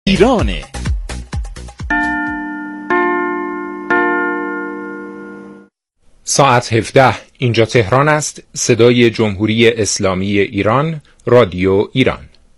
ایرانه. ساعت 17 اینجا تهران است. صدای جمهوری اسلامی ایران، رادیو ایران.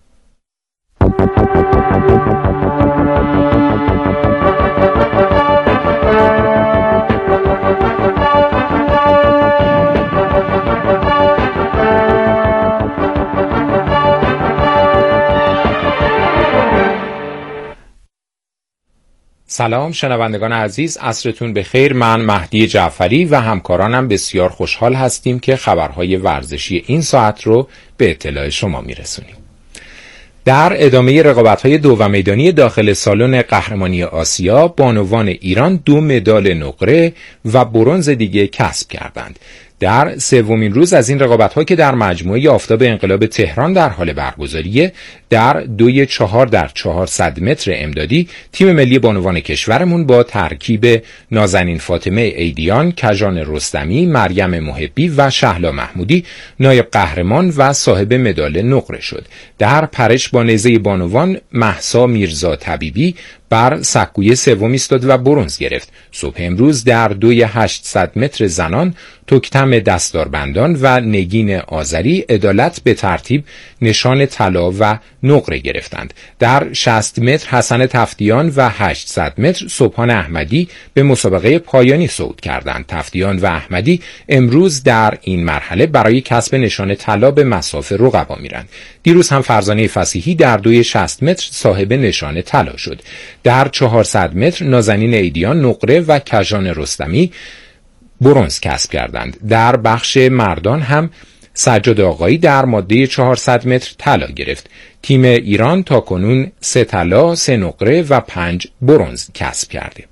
سلام شنوندگان عزیز، عصرتون بخیر. من مهدی جعفری و همکارانم بسیار خوشحال هستیم که خبرهای ورزشی این ساعت رو به اطلاع شما میرسونیم. در ادامه رقابت‌های دو میدانی داخل سالن قهرمانی آسیا، بانوان ایران 2 مدال نقره و برنز دیگه کسب کردند. در سومین روز از این رقابت‌ها که در مجموعه آفتاب انقلاب تهران در حال برگزاریه، در 2x4 در 400 متر امدادی تیم ملی بانوان کشورمون با ترکیب نازنین فاطمه ایدیان، کژان رستمی، مریم محبی و شهلا محمودی نایب قهرمان و صاحب مدال نقره شد. در پرش با نیزه بانوان مهسا میرزا طبیبی بر سکوی سوم ایستاد و برنز گرفت. صبح امروز در 2x800 متر زنان توکتم دستاربندان و نگین آذری عدالت به ترتیب نشان طلا و نقره گرفتند. در 60 متر حسن تفتیان و 800 متر سبحان احمدی به مسابقه پایانی صعود کردند. تفتیان و احمدی امروز در این مرحله برای کسب نشان طلا به مصاف رقبا میرند. دیروز هم فرزانه فصیحی در 2x60 متر صاحب نشان طلا شد. در 400 متر نازنین ایدیان نقره و کژان رستمی برنز کسب کردند. در بخش مردان هم سجاد آقایی در ماده 400 متر طلا گرفت. تیم ایران تاکنون 3 طلا، 3 نقره و 5 برنز کسب کرده.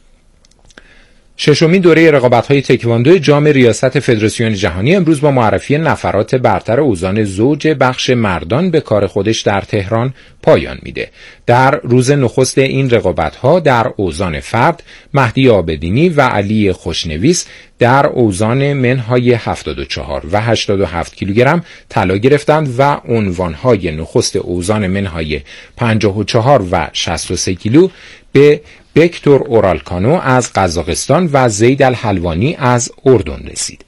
ششمین دوره رقابت‌های تکواندو جام ریاست فدراسیون جهانی امروز با معرفی نفرات برتر اوزان زوج بخش مردان به کار خودش در تهران پایان میده. در روز نخست این رقابت‌ها در اوزان فرد مهدی عابدینی و علی خوشنویس در اوزان منهای 74 و 87 کیلوگرم طلا گرفتند و عنوان‌های نخست اوزان منهای 54 و 63 کیلو به بکتور اورالکانو از قزاقستان و زید الحلوانی از اردن رسید.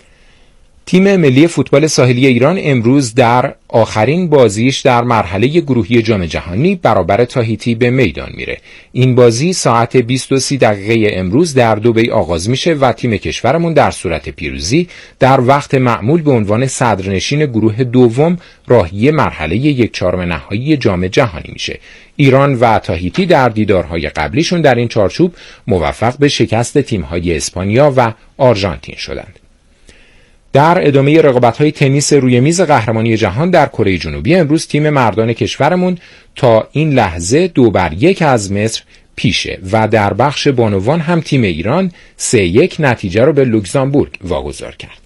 تیم ملی فوتبال ساحلی ایران امروز در آخرین بازیش در مرحله گروهی جام جهانی برابر تاهیتی به میدان میره. این بازی ساعت 20:30 امروز در دبی آغاز میشه و تیم کشورمون در صورت پیروزی در وقت معمول به عنوان صدرنشین گروه دوم راهی مرحله 1/4 نهایی جام جهانی میشه. ایران و تاهیتی در دیدارهای قبلیشون در این چارچوب موفق به شکست تیم‌های اسپانیا و آرژانتین شدند. در ادامه رقابت‌های تنیس روی میز قهرمانی جهان در کره جنوبی امروز تیم مردان کشورمون تا این لحظه 2-1 از مصر پیشه و در بخش بانوان هم تیم ایران 3-1 نتیجه رو به لوکزامبورگ واگذار کرد.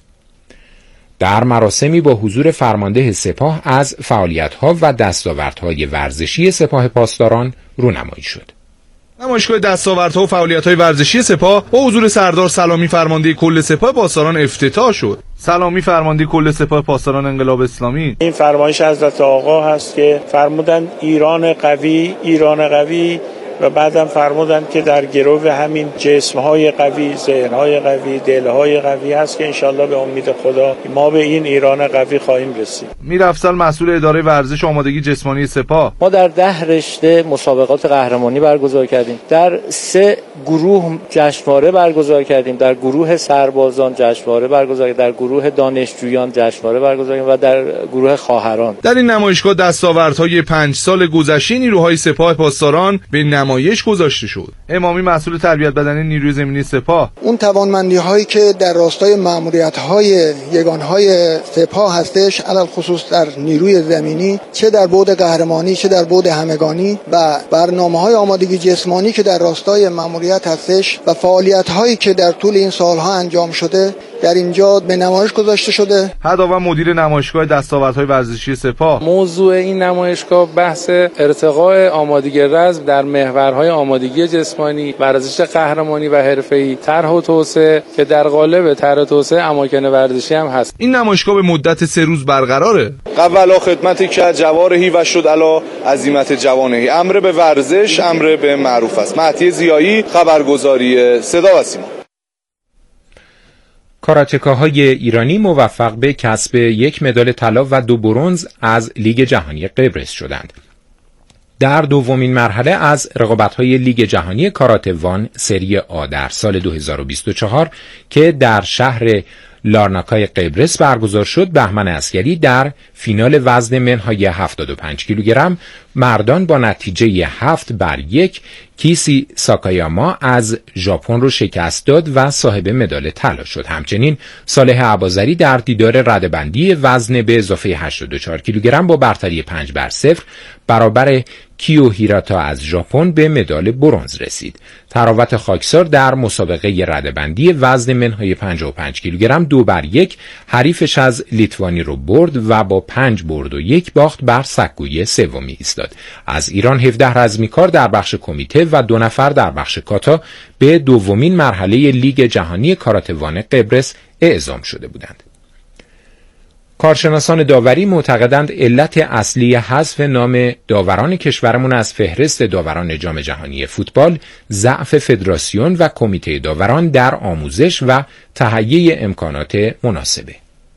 در مراسمی با حضور فرمانده سپاه از فعالیت‌ها و دستاوردهای ورزشی سپاه پاسداران رونمایی شد. نمایشگاه دستاوردها و فعالیت‌های ورزشی سپاه با حضور سردار سلامی فرمانده کل سپاه پاسداران افتتاح شد. سلامی فرمانده کل سپاه پاسداران انقلاب اسلامی: این فرمایش حضرت آقا هست که فرمودن ایران قوی، ایران قوی، و بعدم فرمودن که در گرو همین جسم‌های قوی، ذهن‌های قوی، دل‌های قوی هست که انشالله به امید خدا ما به این ایران قوی خواهیم رسید. میرافضل مسئول اداره ورزش و آمادگی جسمانی سپاه: ما در 10 رشته مسابقات قهرمانی برگزار کردیم. در 3 گروه جشنواره برگزار کردیم. در گروه سربازان جشنواره برگزار کردیم، در گروه دانشجویان جشنواره برگزار کردیم و در گروه خواهران. در این نمایشگاه دستاوردهای 5 سال گذشته نیروهای سپاه پاسداران به نمایش گذاشته شد. امامی مسئول تربیت بدنی نیروی زمینی سپاه: اون توانمندی‌هایی که در راستای مأموریت‌های یگان‌های سپاه هستش، علل خصوص در نیروی زمینی، چه در بعد قهرمانی چه در بعد همگانی، و برنامه‌های آمادگی جسمانی که در راستای مأموریت هستش و فعالیت‌هایی که در طول این سال‌ها انجام شده، در اینجا به نمایش گذاشته شده. هداوند مدیر نمایشگاه دستاوردهای ورزشی سپاه: موضوع این نمایشگاه بحث ارتقاء آمادگی رزم در محورهای آمادگی جسمانی، ورزش قهرمانی و حرفه‌ای، طرح و توسعه که در قالب طرح توسعه اماکن ورزشی هم هست. این نمایشگاه به مدت 3 روز برقراره. اولا خدمتی که جوارحی و شد علا عزیمت جوانهی، امر به ورزش امر به معروف است. مهدی ضیایی، خبرگزاری صدا و سیما. کاراتکاهای ایرانی موفق به کسب 1 مدال طلا و 2 برنز از لیگ جهانی قبرس شدند. در دومین مرحله از رقابت‌های لیگ جهانی کاراته وان سری آ در سال 2024 که در شهر لارناکای قبرس برگزار شد، بهمن عسگری در فینال وزن منهای 75 کیلوگرم مردان با نتیجه 7-1 کیسی ساکایاما از ژاپن رو شکست داد و صاحب مدال طلا شد. همچنین صالح اباظری در دیدار رده‌بندی وزن به اضافه 84 کیلوگرم با برتری 5-0 برابر کیو هیراتا از ژاپن به مدال برنز رسید. تراوت خاکسار در مسابقه رده‌بندی وزن منهای 55 کیلوگرم 2-1 حریفش از لیتوانی رو برد و با 5 برد و 1 باخت بر سکوی سومی ایستاد. از ایران 17 رزمیکار در بخش کمیته و 2 نفر در بخش کاتا به دومین مرحله لیگ جهانی کاراته وان قبرس اعزام شده بودند. کارشناسان داوری معتقدند علت اصلی حذف نام داوران کشورمون از فهرست داوران جام جهانی فوتبال ضعف فدراسیون و کمیته داوران در آموزش و تهیه امکانات مناسبه.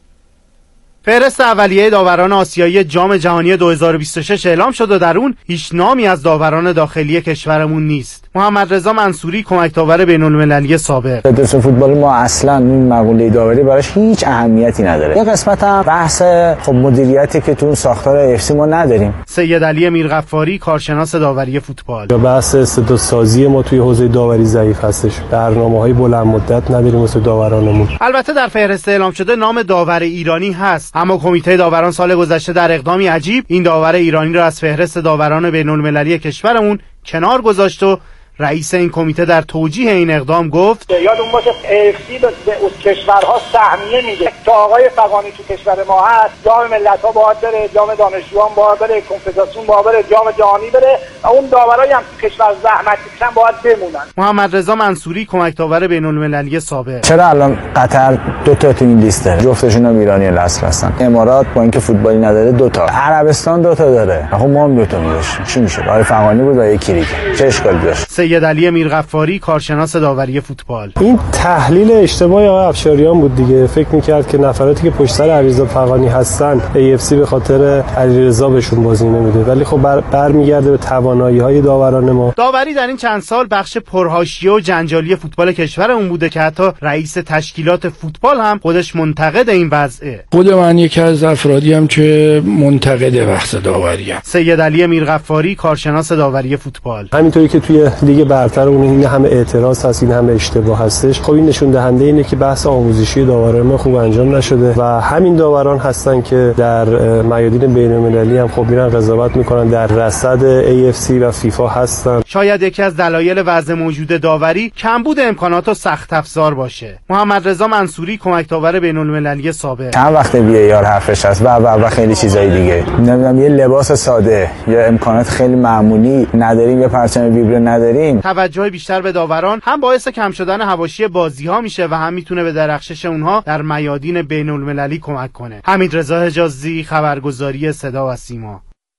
فهرست اولیه داوران آسیایی جام جهانی 2026 اعلام شد و در اون هیچ نامی از داوران داخلی کشورمون نیست. محمد رضا منصوری کمک داور بین‌المللی سابق: فدراسیون فوتبال ما اصلا این مقوله داوری براش هیچ اهمیتی نداره. یه قسمت هم بحث مدیریتی که تو اون ساختار اف سی ما نداریم. سید علی میرغفاری کارشناس داوری فوتبال: بحث استعدادسازی ما توی حوزه داوری ضعیف هستش. برنامه‌های بلند مدت نداریم واسه داورانمون. البته در فهرست اعلام شده نام داور ایرانی هست، اما کمیته داوران سال گذشته در اقدامی عجیب این داور ایرانی را از فهرست داوران بین‌المللی کشورمون کنار گذاشت و رئیس این کمیته در توجیه این اقدام گفت: یادمون باشه AFC به کشورها سهمیه میده. تا آقای فغانی تو کشور ما هست، جام ملت‌ها باید بره، جام دانشجویان باید بره، کنفدراسیون باید بره، جام جهانی بره، اون داورایی هم تو کشور زحمت میکشن باید بمونن. محمد رضا منصوری کمک داور بین‌المللی سابق: چرا الان قطر 2 تا تو این لیست داره؟ جفتشون هم ایرانی اصل هستن. امارات با اینکه فوتبالی نداره 2 تا، عربستان 2 تا داره. خب ما هم 2 تا می‌داشتیم. چی میشه؟ آقای فغانی بود و یکی دیگه. چه اشکالی داشت؟ سید علی میرغفاری کارشناس داوری فوتبال: این تحلیل اشتباهی آقای افشاریان بود دیگه. فکر می‌کرد که نفراتی که پشت سر علیرضا فغانی هستن AFC به خاطر علیرضا بهشون بازی نمیده، ولی خب برمیگرده به توانایی‌های داوران ما. داوری در این چند سال بخش پرحاشیه و جنجالی فوتبال کشورمون بوده که حتی رئیس تشکیلات فوتبال هم خودش منتقد این وضعه. خود من یکی از افرادی ام که منتقد بحث داوری ام. سید علی میرغفاری کارشناس داوری فوتبال: همینطوری که توی لیگ برتر اون این همه اعتراض هست، این همه اشتباه هستش، خب این نشون دهنده اینه که بحث آموزشی داوران ما خوب انجام نشده و همین داوران هستن که در میادین بین‌المللی هم خب میرن قضاوت میکنن، در رصد AFC و فیفا هستن. شاید یکی از دلایل وضع موجود داوری کمبود امکانات و سخت افزار باشه. محمد رضا منصوری کمک داور بین‌المللی سابق: چند وقت VAR حرفش هست و خیلی چیزای دیگه. نمیدونم یه لباس ساده یا امکانات خیلی معمولی نداریم، یا پرچم ویبره نداریم. توجه بیشتر به داوران هم باعث کم شدن حواشی بازی‌ها میشه و هم میتونه به درخشش اونها در میادین بین‌المللی کمک کنه. حمیدرضا حجازی، خبرگزاری صدا و سیما.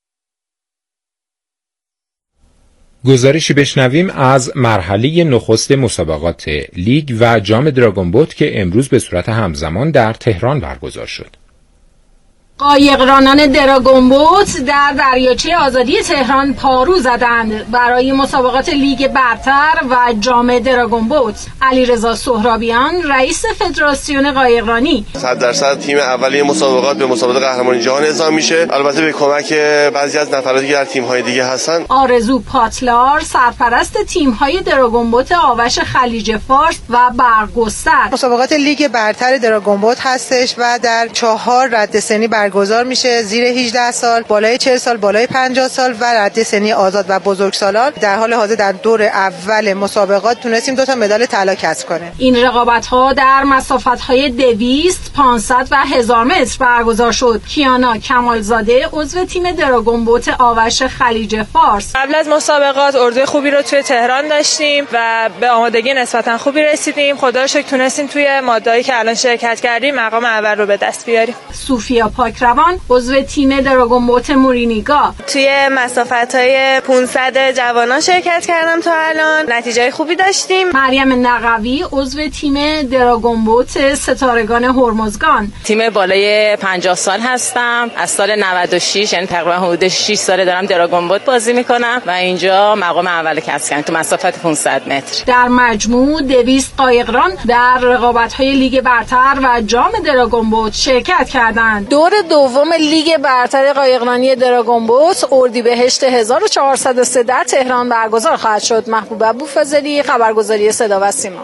گزارشی بشنویم از مرحله نخست مسابقات لیگ و جام دراگون بوت که امروز به صورت همزمان در تهران برگزار شد. قایقرانان دراگون بوت در دریاچه آزادی تهران پارو زدند برای مسابقات لیگ برتر و جام دراگون بوت. علیرضا سهرابیان رئیس فدراسیون قایقرانی: 100% تیم اولیه مسابقات به مسابقات قهرمانی جهان اعزام میشه، البته به کمک بعضی از نفراتی که در تیم‌های دیگه هستن. آرزو پاتلار سرپرست تیم‌های دراگون بوت آوش خلیج فارس و برگستر: مسابقات لیگ برتر دراگون بوت هستش و در 4 رده‌سنی برگزار میشه زیر 18 سال، بالای 40 سال، بالای 50 سال و رده سنی آزاد و بزرگسالان. در حال حاضر در دور اول مسابقات تونستیم 2 تا مدال طلا کسب کنیم. این رقابت‌ها در مسافت‌های 200، 500 و 1000 متر برگزار شد. کیانا کمالزاده عضو تیم دراگون بوت آوش خلیج فارس: قبل از مسابقات اردوی خوبی رو توی تهران داشتیم و به آمادگی نسبتا خوبی رسیدیم. خدا رو شکر تونستیم توی ماده‌ای که الان شرکت کردیم مقام اول رو به دست بیاریم. سوفیا پاکروان عضو تیم دراگون بوت مورینیگا: توی مسافت‌های 500 جوانان شرکت کردم تا الان، نتیجه خوبی داشتیم. مریم نقوی عضو تیم دراگون بوت ستارگان هرمزگان: تیم بالای 50 سال هستم، از سال 96، یعنی تقریبا حدود 6 ساله دارم دراگون بوت بازی میکنم و اینجا مقام اول کسب کردم تو مسافت 500 متر. در مجموع 200 قایقران در رقابت‌های لیگ برتر و جام دراگون بوت شرکت کردند. دور دوم لیگ برتر قایقرانی دراگون بوت اردیبهشت 1403 در تهران برگزار خواهد شد. محبوب ابوفضلی، خبرگزاری صدا و سیما.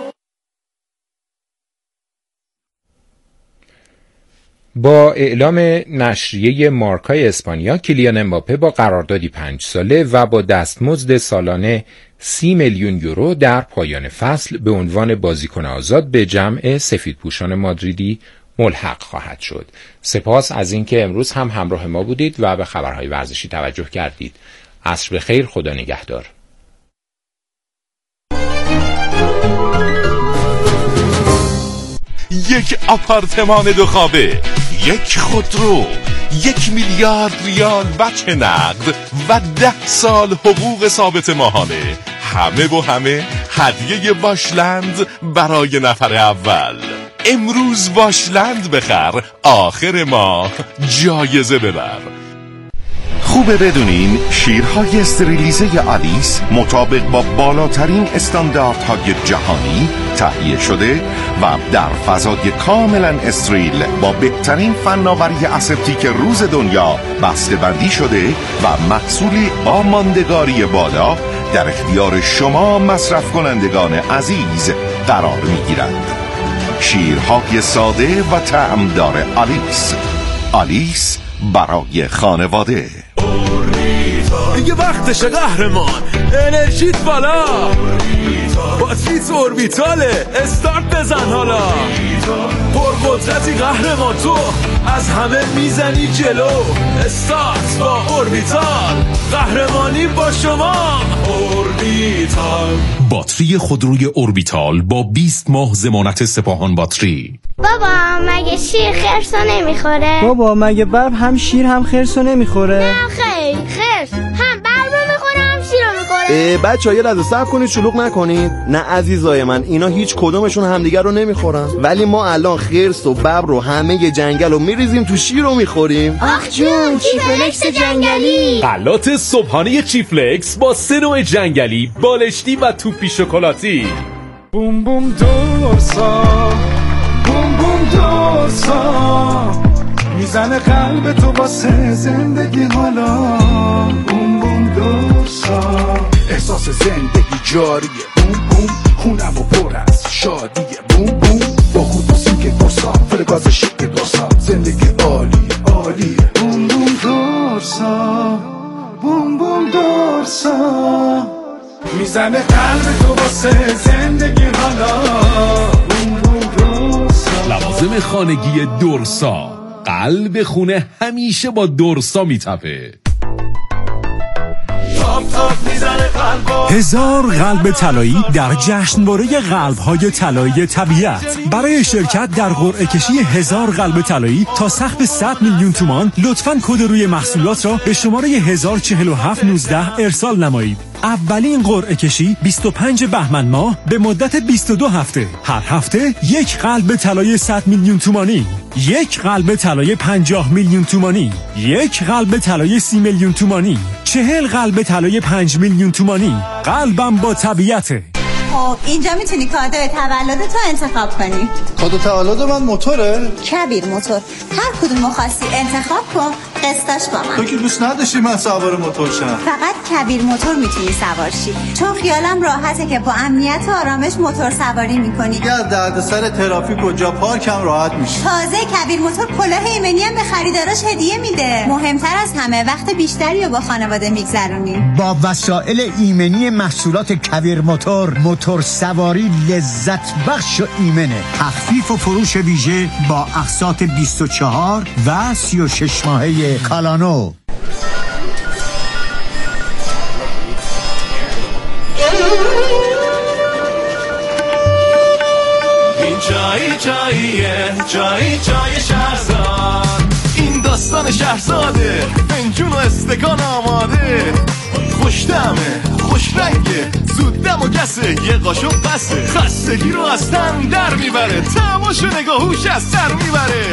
با اعلام نشریه مارکای اسپانیا، کیلیان امباپه با قراردادی 5 ساله و با دستمزد سالانه 30 میلیون یورو در پایان فصل به عنوان بازیکن آزاد به جمع سفیدپوشان مادریدی ملحق خواهد شد. سپاس از اینکه امروز هم همراه ما بودید و به خبرهای ورزشی توجه کردید. عصر بخیر، خدا نگهدار. یک آپارتمان 2 خوابه، یک خودرو، 1 میلیارد ریال بچه نقد و 10 سال حقوق ثابت ماهانه. همه هدیه واشلند برای نفر اول. امروز واشلند بخر، آخر ماه جایزه ببر. خوبه بدونین شیرهای استریلیزه آلیس مطابق با بالاترین استانداردهای جهانی تهیه شده و در فضای کاملا استریل با بهترین فناوری اسپتیک روز دنیا بسته‌بندی شده و محصولی با ماندگاری بالا در اختیار شما مصرف کنندگان عزیز قرار می‌گیرند. شیرهای ساده و طعمدار آلیس. آلیس برای خانواده. دیگه وقتشه قهرمان، انرژیت بالا، باتریت اوربیتاله، استارت بزن حالا. پرقدرتی قهرمان، تو از همه میزنی جلو. استارت با اوربیتال، قهرمانی با شما. اوربیتال، باتری خودروی اوربیتال با 20 ماه ضمانت سپاهان باتری. بابا مگه شیر خرسو نمیخوره؟ بابا مگه برب هم شیر هم خرسو نمیخوره؟ نه خیر، خرس هم بربو میخوره هم شیرو میخوره. بچه‌ها یه لحظه صبر کنید، شلوغ نکنید. نه عزیزای من، اینا هیچ کدومشون همدیگر رو نمیخورن، ولی ما الان خرس و ببر رو همه جنگل رو میریزیم تو شیر رو میخوریم. آخ جون، چیفلکس جنگلی. غلات صبحانه چیفلکس با 3 نوع جنگلی، بالشتی و توپی شکلاتی. بوم بوم دورسا، بوم بوم دورسا، میزنه قلب تو واسه زندگی حالا. بوم بوم دورسا، احساس زندگی جاریه. بوم بوم خونم و پر از شادیه. بوم بوم با خودوسی که دورسا، فرگاز شیک دورسا، زندگی عالیه عالیه. بوم بوم دورسا، بوم بوم دورسا، میزنه قلب تو واسه زندگی حالا. بوم بوم دورسا، لوازم خانگی دورسا، قلب خونه همیشه با دورسا میتپه. 1000 قلب طلایی در جشنواره قلب‌های طلایی طبیعت. برای شرکت در قرعه کشی 1000 قلب طلایی تا سقف 100 میلیون تومان لطفاً کد روی محصولات را به شماره 104719 ارسال نمایید. اولین قرعه کشی 25 بهمن ماه به مدت 22 هفته. هر هفته یک قلب طلای 100 میلیون تومانی، یک قلب طلای 50 میلیون تومانی، یک قلب طلای 30 میلیون تومانی، 40 قلب طلای 5 میلیون تومانی. قلبم با طبیعته. خب اینجا میتونی کادو تولدتو انتخاب کنی. کادو تولد من موتوره؟ کبیر موتور. هر کدوم خواستی انتخاب کن، قسطاش با من. تو که دوست نداشتی من سوار موتور شم. فقط کویر موتور میتونی سوار شی، چون خیالم راحته که با امنیت و آرامش موتور سواری میکنی. از دردسر ترافیک و جا پارکم راحت میشی. تازه کویر موتور کلاه ایمنی هم به خریداراش هدیه میده. مهمتر از همه وقت بیشتری رو با خانواده میگذرونی. با وسایل ایمنی محصولات کویر موتور سواری لذت بخش و ایمنه. تخفیف و فروش ویژه با اقساط 24 و 36 ماهه کالانو. این چای شهرزاد، این داستان شهرزاده، فنجون و استکان آماده، خوش طعمه خوش رنگه، زود دم و گسه، یه قاشق بسه، خستگی رو از تن در میبره، تماشا نگاهوش از سر میبره.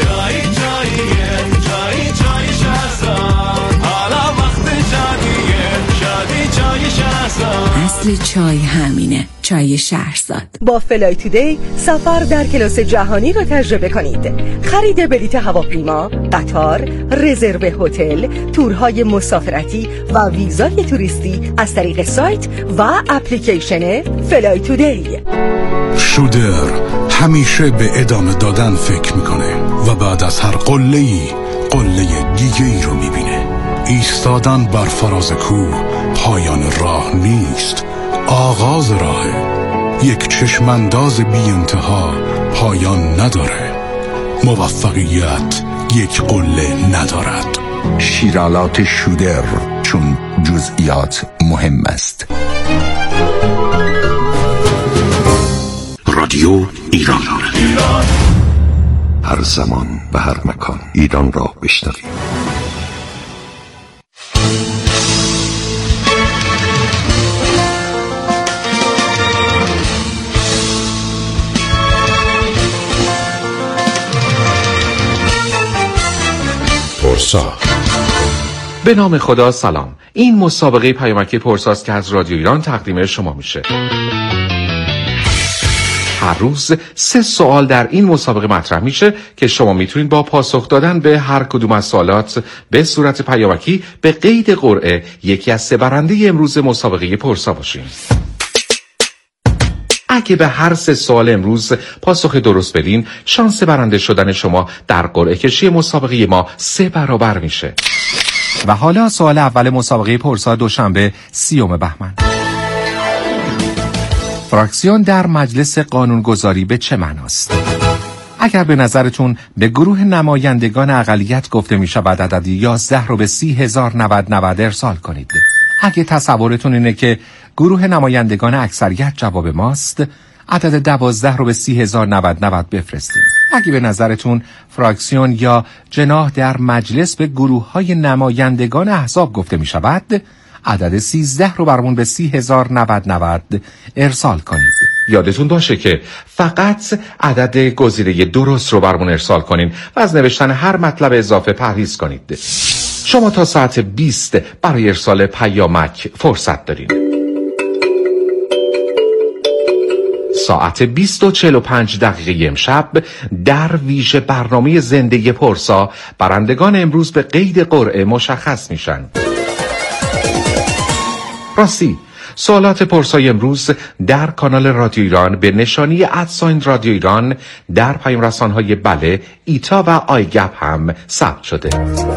چای شهرزاد، حالا وقت جادیه، شادی چای شهرزاد. اصل چای همینه، چای شهرزاد. با فلای تودی سفر در کلاس جهانی رو تجربه کنید. خرید بلیط هواپیما، قطار، رزرو هتل، تورهای مسافرتی و ویزای توریستی از طریق سایت و اپلیکیشن فلای تودی. شودر همیشه به ادامه دادن فکر میکنه و بعد از هر قله‌ای قله دیگه ای رو میبینه. ایستادن بر فراز کوه پایان راه نیست، آغاز راهه. یک چشمانداز بی انتها پایان نداره. موفقیت یک قله ندارد. شیرالات شودر، چون جزئیات مهم است. رادیو ایران، هر زمان و هر مکان ایران را بشنوید. پرسا. به نام خدا سلام. این مسابقه پیامک پرساست که از رادیو ایران تقدیم شما میشه. هر روز 3 سوال در این مسابقه مطرح میشه که شما میتونید با پاسخ دادن به هر کدوم از سوالات به صورت پیامکی به قید قرعه یکی از 3 برنده امروز مسابقه پرسا باشین. اگه به هر 3 سوال امروز پاسخ درست بدین، شانس برنده شدن شما در قرعه کشی مسابقه ما 3 برابر میشه. و حالا سوال اول مسابقه پرسا دوشنبه 30 بهمن. فراکسیون در مجلس قانونگذاری به چه معناست؟ اگر به نظرتون به گروه نمایندگان اقلیت گفته می شود عدد 11 رو به 30,090 ارسال کنید. اگه تصورتون اینه که گروه نمایندگان اکثریت جواب ماست، عدد 12 رو به 30,090 بفرستید. اگه به نظرتون فراکسیون یا جناح در مجلس به گروه های نمایندگان احزاب گفته می شود، عدد 13 رو برامون به 30,090 ارسال کنید. یادتون باشه که فقط عدد گزینه درست رو برامون ارسال کنین و از نوشتن هر مطلب اضافه پرهیز کنید. شما تا ساعت 20 برای ارسال پیامک فرصت دارین. ساعت 20:45 امشب در ویژه برنامه زنده پرسا برندگان امروز به قید قرعه مشخص میشن. راستی سوالات پرسای امروز در کانال رادیو ایران به نشانی @رادیو ایران در پیام رسان‌های بله، ایتا و آیگپ هم ثبت شده.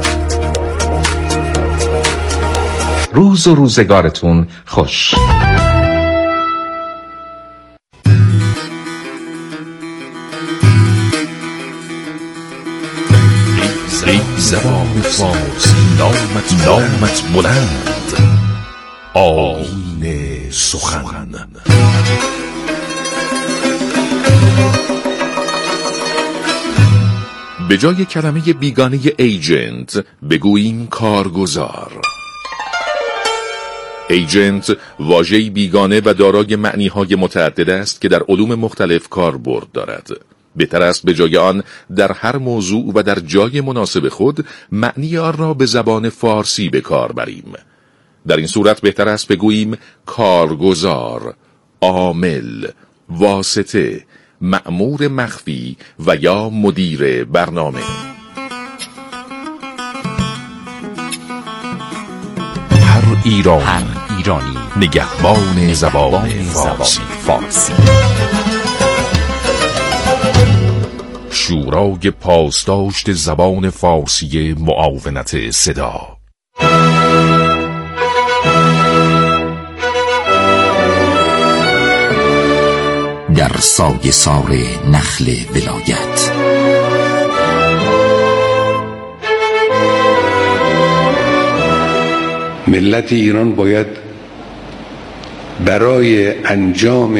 روز و روزگارتون خوش. ای زبان فارسی نامت بلند، آیین سخن. به جای کلمه بیگانه ایجنت بگوییم کارگزار. ایجنت واژه‌ای بیگانه و دارای معنی‌های متعدد است که در علوم مختلف کاربرد دارد. بهتر است به جای آن در هر موضوع و در جای مناسب خود معنی آن را به زبان فارسی به کار بریم. در این صورت بهتر است بگوییم کارگزار، عامل، واسطه، مأمور مخفی و یا مدیر برنامه. ایرانی، هر ایرانی، نگهبان زبان فارسی. شورای پاسداشت زبان فارسی معاونت صدا. در سایه سار نخل ولایت ملت ایران باید برای انجام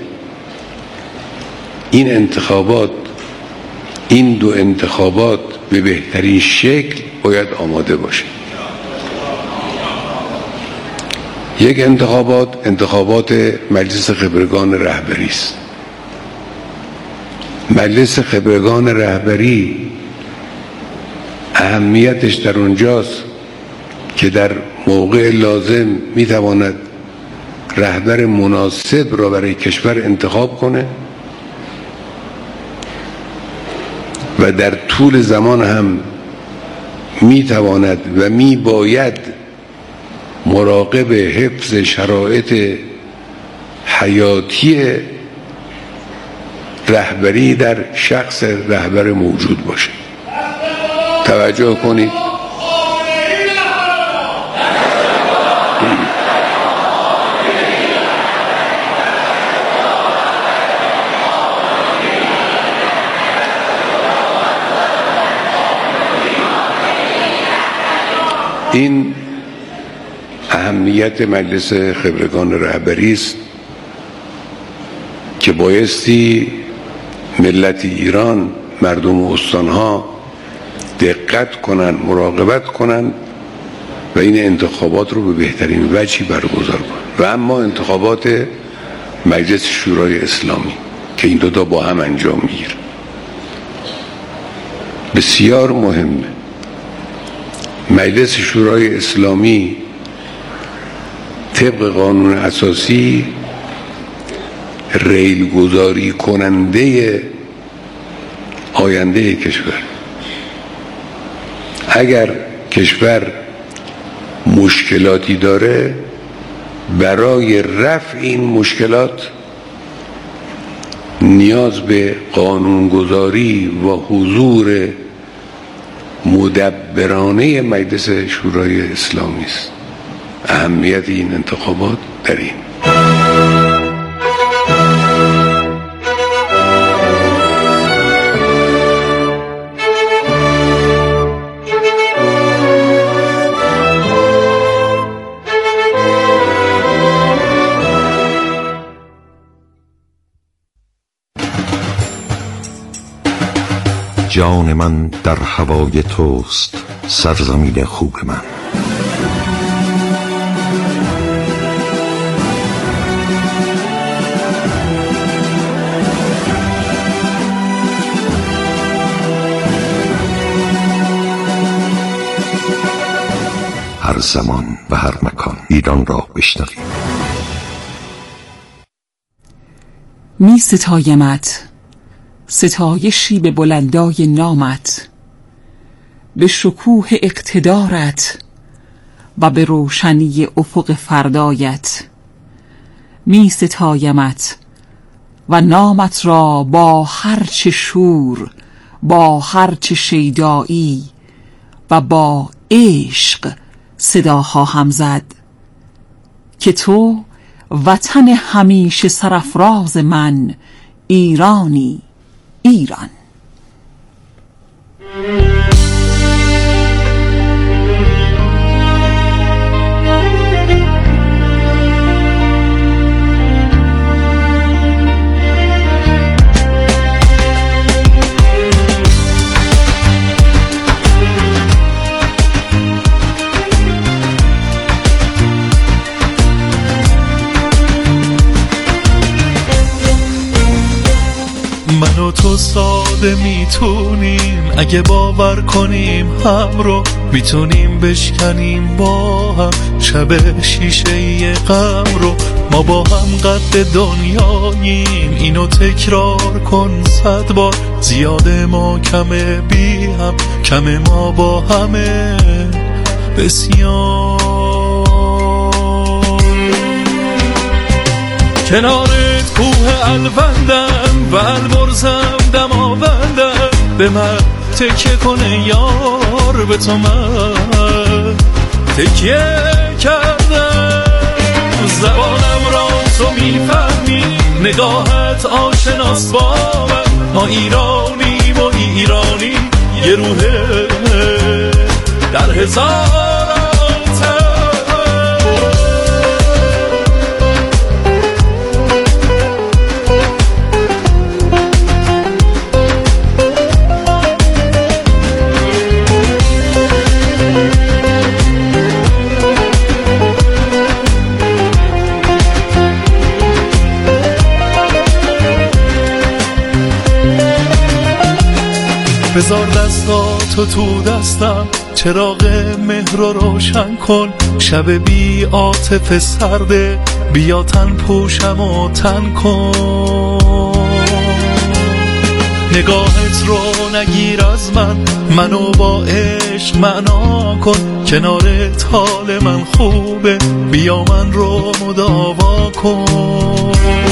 این انتخابات، این دو انتخابات به بهترین شکل باید آماده باشه. یک انتخابات مجلس خبرگان رهبری است. مجلس خبرگان رهبری اهمیتش در اونجاست که در موقع لازم میتواند رهبر مناسب را برای کشور انتخاب کنه و در طول زمان هم میتواند و میباید مراقب حفظ شرایط حیاتی رهبری در شخص رهبر موجود باشه. توجه کنید، این اهمیت مجلس خبرگان رهبری است که بایستی ملت ایران، مردم استانها دقت کنند، مراقبت کنند و این انتخابات رو به بهترین وجهی برگزار کنند. و اما انتخابات مجلس شورای اسلامی که این دو با هم انجام میگیره بسیار مهمه. مجلس شورای اسلامی طبق قانون اساسی ریلگذاری کننده آینده کشور. اگر کشور مشکلاتی داره، برای رفع این مشکلات نیاز به قانونگذاری و حضور مدبرانه مجلس شورای اسلامی است. اهمیت این انتخابات در این. جان من در هوای توست، سرزمین خوب من. هر زمان و هر مکان ایران را بشنویم. می ستایمت، ستایشی به بلندای نامت، به شکوه اقتدارت و به روشنی افق فردایت. می ستایمت و نامت را با هرچه شور، با هرچه شیدایی و با عشق صدا خواهم زد که تو وطن همیشه سرافراز من، ایرانی، ایران. من و تو ساده میتونیم اگه باور کنیم هم رو میتونیم بشکنیم با هم شب شیشه غم رو. ما با هم قد دنیاییم اینو تکرار کن 100 بار. زیاده ما کمه بی هم، کمه ما با همه بسیار. کنارت کوه الوندم و البرزم دماوندم به من تکیه کنه یار به تو من تکیه کردم زبانم را تو میفهمی نگاهت آشناس با من ما ایرانیم و ایرانی یه روحه در هزار بذار دستاتو تو دستم چراغ مهر رو روشن کن شب بی عاطفه سرده بیا تن پوشم و تن کن نگاهت رو نگیر از من منو با عشق معنا کن کنارت حال من خوبه بیا من رو مداوا کن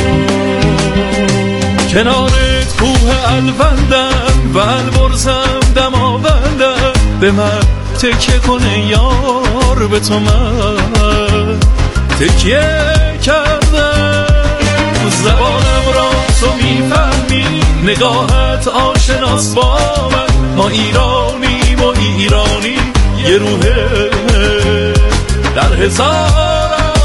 کنارت کوه الوندم و البرزم دماوندم به من تکیه کنه یار به تو من تکیه کردم زبانم را تو میفهمی نگاهت آشناس با من ما ایرانیم و ایرانی یه روحه در هزار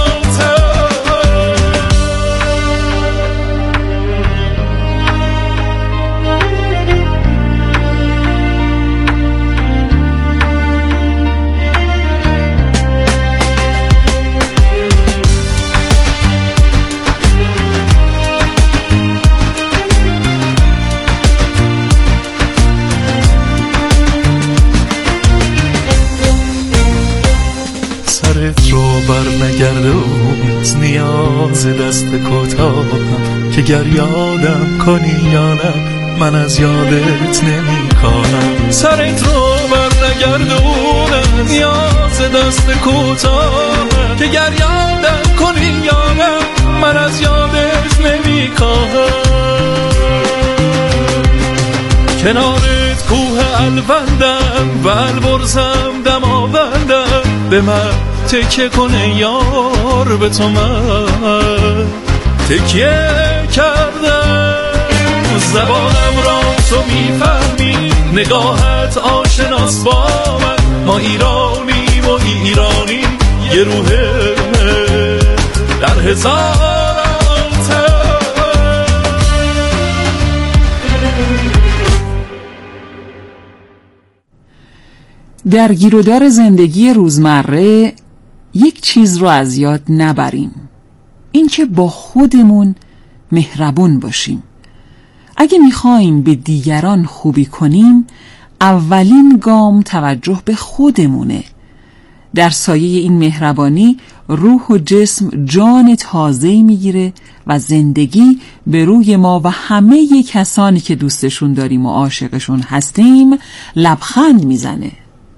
سرت رو بر نگردون نیاز دست کوتاهم که گر یادم کنی یا نه من از یادت نمی کنم سرت رو بر نگردون نیاز دست کوتاهم که گر یادم کنی یا نه من از یادت نمی کنم کنارت کوه الوندم و البرزم دماوندم به من تکیه کنه یار به تو من تکیه کردم زبانم را تو میفهمی نگاهت آشناس با من ما ایرانیم و ایرانی یه روحه در هزار در گیرودار زندگی روزمره یک چیز رو از یاد نبریم، این که با خودمون مهربون باشیم. اگه میخوایم به دیگران خوبی کنیم اولین گام توجه به خودمونه. در سایه این مهربانی روح و جسم جان تازه‌ای میگیره و زندگی به روی ما و همه کسانی که دوستشون داریم و عاشقشون هستیم لبخند میزنه.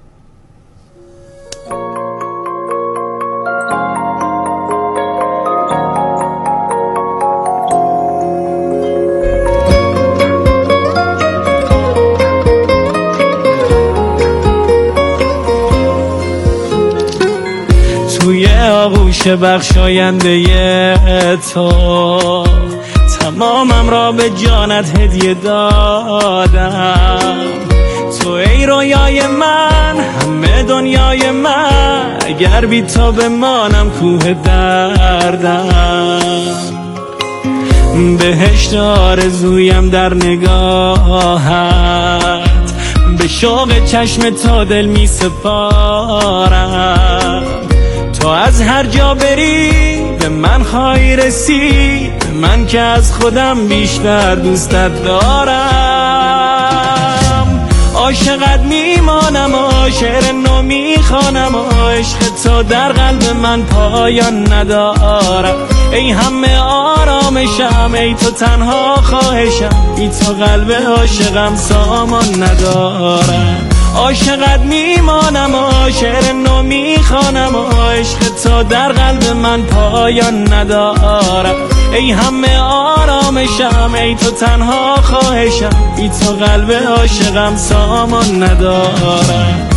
توی آغوش بخشاینده تو تمامم را به جانت هدیه دادم. تو ای رویای من همه دنیای من، اگر بی تو بمانم کوه دردم. بهشت آرزویم در نگاهت، به شوق چشم تو دل می سپارم. تو از هر جا بری به من خواهی رسید، من که از خودم بیشتر دوستت دارم. عاشقت میمانم و شعر نو میخوانم و عشق تو در قلب من پایان ندارم. ای همه آرامشم، ای تو تنها خواهشم، ای تو قلب عاشقم سامان ندارم. عاشقت میمانم و شعر نو میخوانم و عشق تو در قلب من پایان ندارم. ای همه آرامشم، ای تو تنها خواهشم، بی تو قلب عاشقم سامان ندارم.